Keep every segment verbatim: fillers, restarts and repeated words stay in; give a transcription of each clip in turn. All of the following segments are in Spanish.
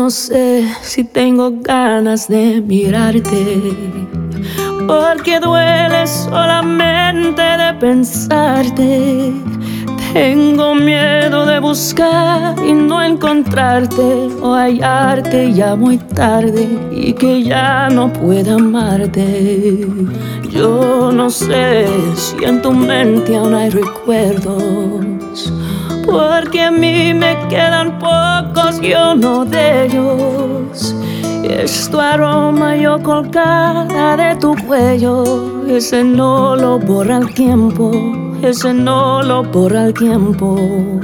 no sé si tengo ganas de mirarte, porque duele solamente de pensarte. Tengo miedo de buscar y no encontrarte, o hallarte ya muy tarde y que ya no pueda amarte. Yo no sé si en tu mente aún hay recuerdos, porque a mí me quedan pocos y uno de ellos es tu aroma yo colgada de tu cuello. Ese no lo borra el tiempo, ese no lo borra el tiempo.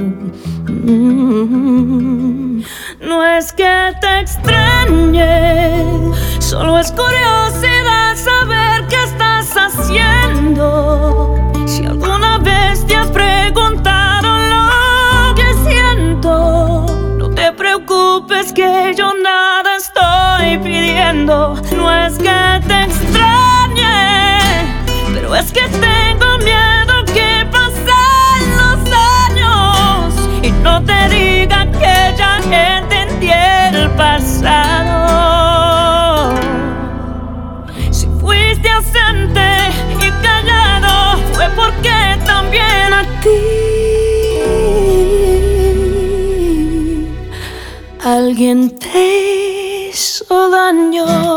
mm. No es que te extrañe, solo es curiosidad saber qué estás haciendo. Si alguna vez te has preguntado lo que siento, no te preocupes que yo nada estoy pidiendo. No es que te extrañe, pero es que tengo miedo que pasen los años y no te diga que ya entendí el pasado. Si fuiste ausente y callado, fue porque también a ti alguien te hizo daño.